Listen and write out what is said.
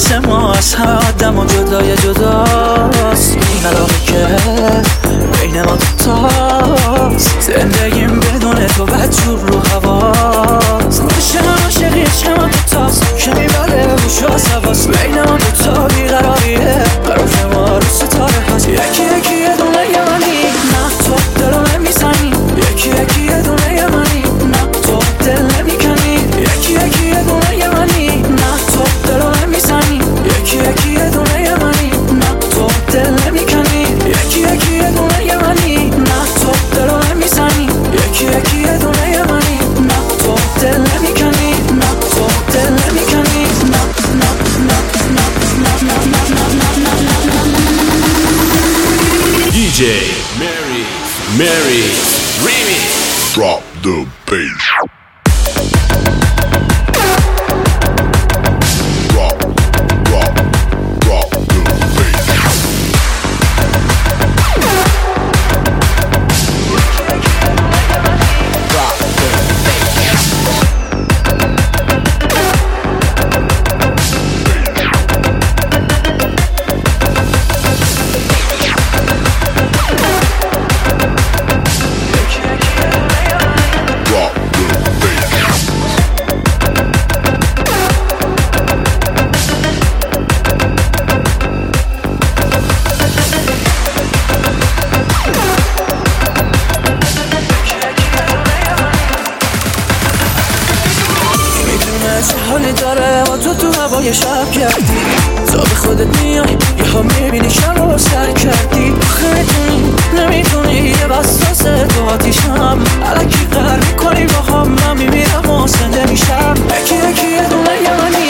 مثل ما از همه آدم و جدای جداست. این علاقه که بین ما دوتاست، زندگیم بدون تو بدجور رو هواست. عشق عاشقی عشق ما دوتاست که میبره روش و سواست. بین ما دوتا بیقراریه قرار که ما رو ستاره هست. یکی یکی یه دونه یه منی، نه تو دلو نمیزنی. یکی یکی یه دونه یه منی، نه تو دل نمیکنی. یکی یکی یه دونه یه منی، نه تو دلو نمیزنی. یکی یکی یه دونه یه منی، نه تو دل نمیکنی. یکی یکی یه دونه یه منی، نه تو دلو نمیزنی. یکی یکی یه دونه یه منی، نه تو دل نمیکنی. نه تو دل نمیکنی. نه نه نه نه نه نه نه نه نه DJ Mary Remix. Drop the bass. Drop the bass. Drop the bass. حالی داره با تو هوای شب کردی. تا به خودت میای یه ها میبینی شب رو سر کردی. خیلی نمیتونی یه بساس تو آتیشم علکی قهر میکنی با هم. من میمیرم و زنده میشم. یکی یکی یه دونه یه منی،